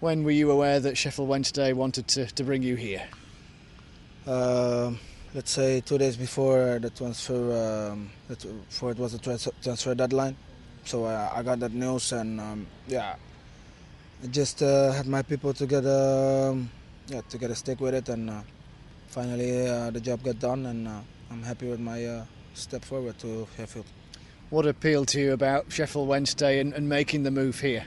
When were you aware that Sheffield Wednesday wanted to bring you here? Let's say 2 days before the transfer, before it was the transfer deadline. So I got that news, and I just had my people to get a stick with it, and finally the job got done, and I'm happy with my step forward to Sheffield. What appealed to you about Sheffield Wednesday and making the move here?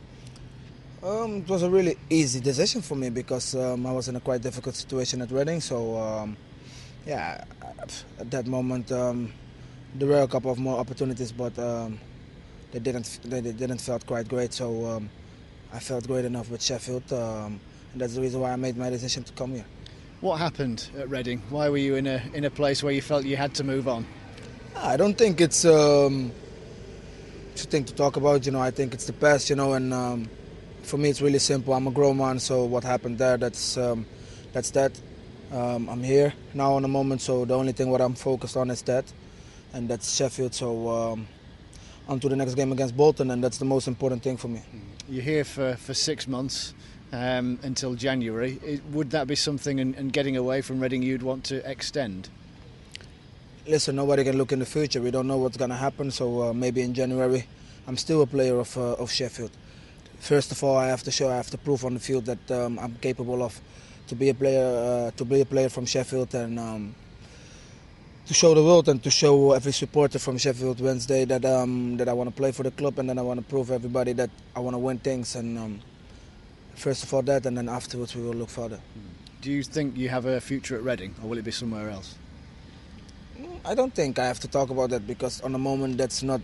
It was a really easy decision for me because I was in a quite difficult situation at Reading. So at that moment there were a couple of more opportunities, but they didn't felt quite great. So I felt great enough with Sheffield, and that's the reason why I made my decision to come here. What happened at Reading? Why were you in a place where you felt you had to move on? I don't think it's a thing to talk about. I think it's the past. And for me, it's really simple. I'm a grown man, so what happened there, that's that. I'm here now in the moment, so the only thing what I'm focused on is that, and that's Sheffield. So on to the next game against Bolton, and that's the most important thing for me. You're here for 6 months until January. Would that be something, and getting away from Reading, you'd want to extend? Listen, nobody can look in the future. We don't know what's going to happen, so maybe in January I'm still a player of Sheffield. First of all, I have to prove on the field that I'm capable of to be a player from Sheffield, and to show the world and to show every supporter from Sheffield Wednesday that I want to play for the club, and then I want to prove everybody that I want to win things. And first of all that, and then afterwards we will look further. Do you think you have a future at Reading, or will it be somewhere else? I don't think I have to talk about that, because on the moment that's not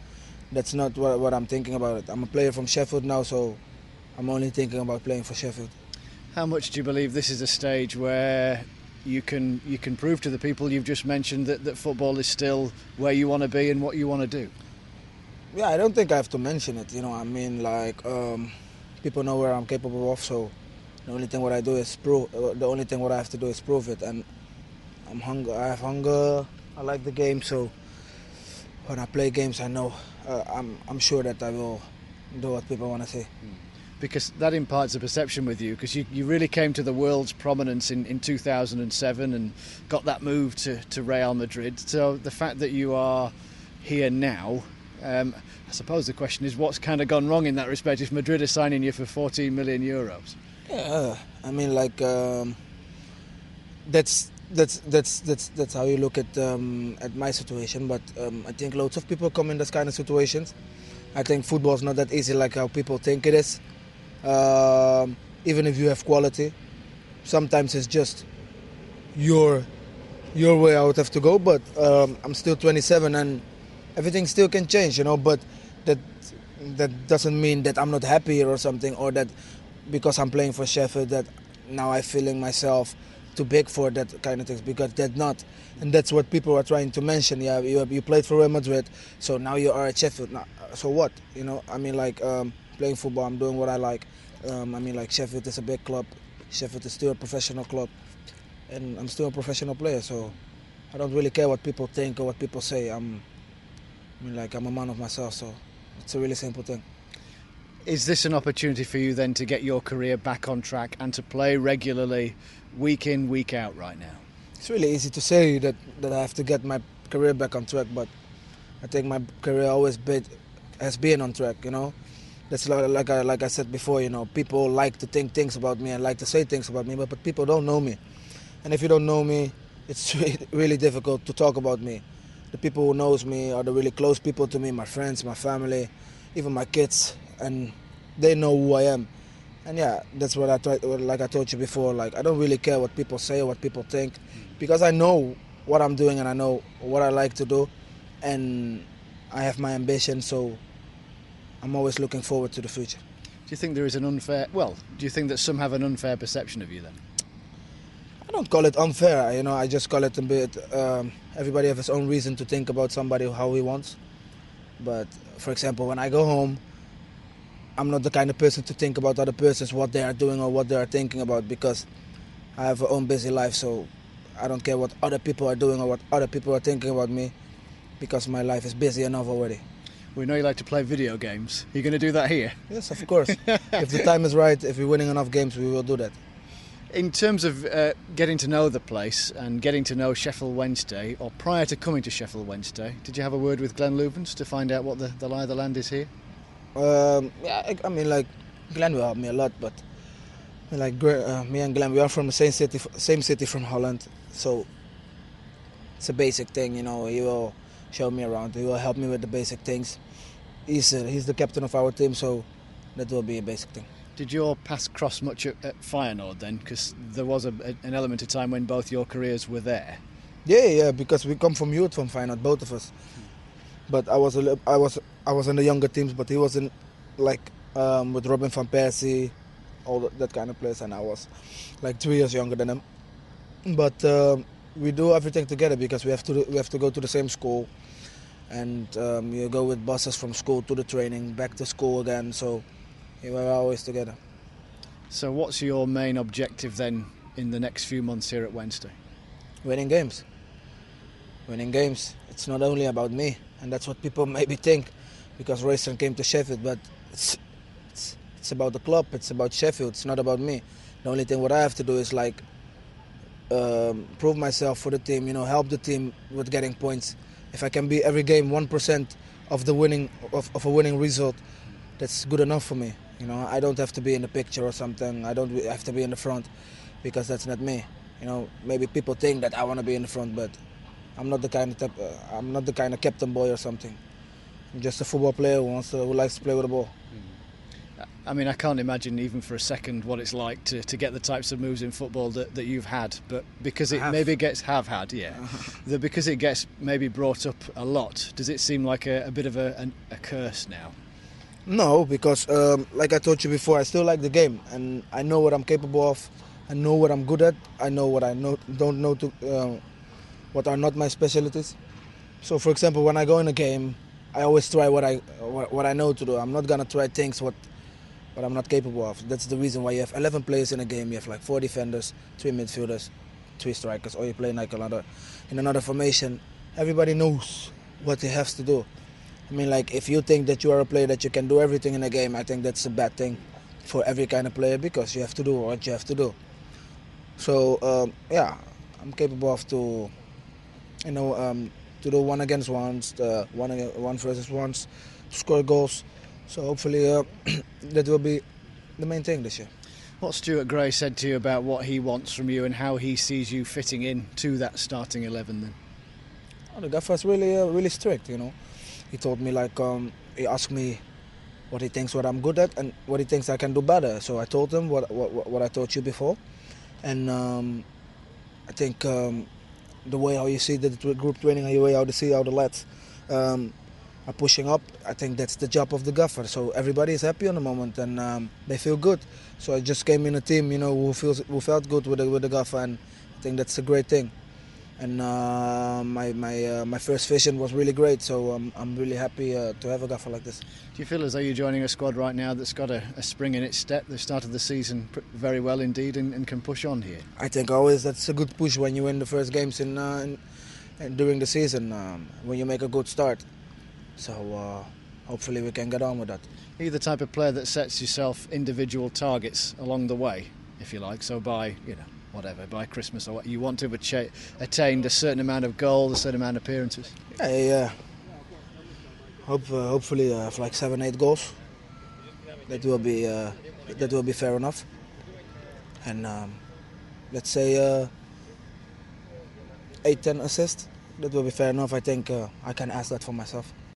what I'm thinking about. I'm a player from Sheffield now, so I'm only thinking about playing for Sheffield. How much do you believe this is a stage where you can prove to the people you've just mentioned that football is still where you want to be and what you want to do? Yeah, I don't think I have to mention it. People know where I'm capable of, so the only thing what I do is prove. The only thing what I have to do is prove it, and I'm hungry. I have hunger. I like the game, so when I play games, I know I'm sure that I will do what people want to see. Because that imparts a perception with you, because you really came to the world's prominence in 2007 and got that move to Real Madrid. So the fact that you are here now, I suppose the question is, what's kind of gone wrong in that respect if Madrid are signing you for 14 million euros? Yeah, that's how you look at my situation. But I think loads of people come in this kind of situations. I think football is not that easy like how people think it is. Even if you have quality, sometimes it's just your way I would have to go. But I'm still 27 and everything still can change, But that doesn't mean that I'm not happy or something, or that because I'm playing for Sheffield that now I'm feeling myself too big for that kind of things, because that's not. And that's what people are trying to mention. Yeah, you played for Real Madrid, so now you are at Sheffield. Now, so what? Playing football, I'm doing what I like. Sheffield is a big club. Sheffield is still a professional club, and I'm still a professional player. So I don't really care what people think or what people say. I'm a man of myself. So it's a really simple thing. Is this an opportunity for you then to get your career back on track and to play regularly, week in, week out right now? It's really easy to say that I have to get my career back on track, but I think my career always has been on track, That's like I said before, people like to think things about me and like to say things about me, but people don't know me. And if you don't know me, it's really difficult to talk about me. The people who knows me are the really close people to me, my friends, my family, even my kids, and they know who I am. And yeah, that's what I try. Like I told you before, I don't really care what people say or what people think, because I know what I'm doing and I know what I like to do, and I have my ambition. So I'm always looking forward to the future. Do you think there is do you think that some have an unfair perception of you then? I don't call it unfair. I just call it a bit. Everybody has his own reason to think about somebody how he wants. But for example, when I go home, I'm not the kind of person to think about other persons, what they are doing or what they are thinking about, because I have my own busy life. So I don't care what other people are doing or what other people are thinking about me, because my life is busy enough already. We know you like to play video games. Are you going to do that here? Yes, of course. If the time is right, if we're winning enough games, we will do that. In terms of getting to know the place and getting to know Sheffield Wednesday, or prior to coming to Sheffield Wednesday, did you have a word with Glenn Loovens to find out what the lie of the land is here? Yeah, I mean, like, Glenn will help me a lot, but like me and Glenn, we are from the same city from Holland, so it's a basic thing, you know. He will show me around, he will help me with the basic things. He's the captain of our team, so that will be a basic thing. Did your paths cross much at Feyenoord then? Because there was an element of time when both your careers were there. Yeah, because we come from youth from Feyenoord, both of us. But I was in the younger teams, but he was in like with Robin van Persie, all that kind of players, and I was like 3 years younger than him. But we do everything together because we have to go to the same school, and you go with buses from school to the training, back to school again. So we were always together. So what's your main objective then in the next few months here at Wednesday? Winning games. Winning games. It's not only about me, and that's what people maybe think, because Royston came to Sheffield, but it's about the club, it's about Sheffield, it's not about me. The only thing what I have to do is like prove myself for the team, you know, help the team with getting points. If I can be every game 1% of the winning of a winning result, that's good enough for me. You know, I don't have to be in the picture or something. I don't have to be in the front, because that's not me. You know, maybe people think that I want to be in the front, but I'm not the kind of captain boy or something. I'm just a football player who likes to play with the ball. I mean, I can't imagine even for a second what it's like to get the types of moves in football that you've had, but because it maybe because it gets maybe brought up a lot, does it seem like a bit of a curse now? No, because like I told you before, I still like the game, and I know what I'm capable of. I know what I'm good at. I know what I don't know what are not my specialties. So, for example, when I go in a game, I always try what I know to do. I'm not gonna try things what I'm not capable of. That's the reason why you have 11 players in a game. You have like 4 defenders, 3 midfielders, 3 strikers, or you play like in another formation. Everybody knows what he has to do. I mean, like, if you think that you are a player that you can do everything in a game, I think that's a bad thing for every kind of player, because you have to do what you have to do. So, yeah, I'm capable of to do 1 against 1s, 1 versus 1s, to score goals. So hopefully that will be the main thing this year. What Stuart Gray said to you about what he wants from you and how he sees you fitting in to that starting 11 then? Oh, the gaffer's really strict, you know. He told me, like, he asked me what he thinks what I'm good at and what he thinks I can do better. So I told him what I told you before. And I think the way how you see the group training, the way how you see how the lads are pushing up, I think that's the job of the gaffer. So everybody is happy on the moment, and they feel good. So I just came in a team, you know, who felt good with the gaffer, and I think that's a great thing. And my first vision was really great, so I'm really happy to have a gaffer like this. Do you feel as though you're joining a squad right now that's got a spring in its step? They've started the season very well indeed and can push on here? I think always that's a good push when you win the first games during the season, when you make a good start. So hopefully we can get on with that. Are you the type of player that sets yourself individual targets along the way, if you like? So by, by Christmas or what, you want to have attained a certain amount of goals, a certain amount of appearances? Yeah. Hopefully I have like 7-8 goals. That will be fair enough. And let's say 8-10 assists. That will be fair enough. I think I can ask that for myself.